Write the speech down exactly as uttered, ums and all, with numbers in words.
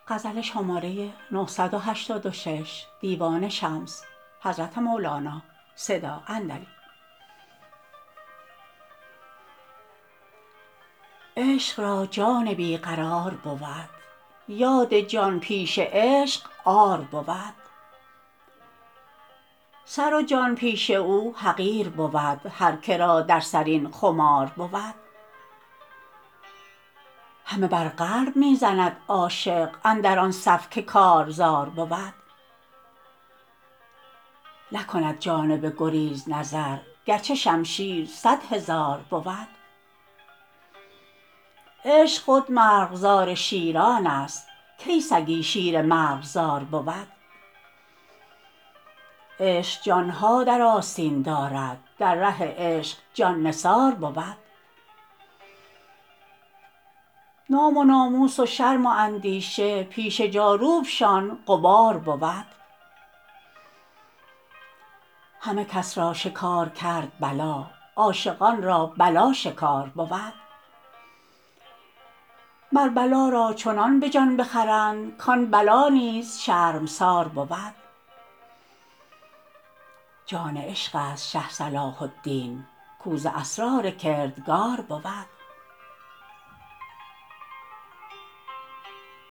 عشق را جان بی قرار بود یاد جان پیش عشق عار بود سر و جان پیش او حقیر بود هر که را در سر این خمار بود همه بر قلب می زند عاشق اندر آن صف که کارزار بود نکند جانب گریز نظر گرچه شمشیر صد هزار بود عشق خود مرغزار شیرانست کی سگی شیر مرغزار بود عشق جان ها در آستین دارد در ره عشق جان نثار بود نام و ناموس و شرم و اندیشه پیش جاروبشان غبار بود همه کس را شکار کرد بلا عاشقان را بلا شکار بود مر بلا را چنان به جان بخرند کان بلا نیز شرمسار بود جان عشقست شه صلاح الدین کو ز اسرار کردگار بود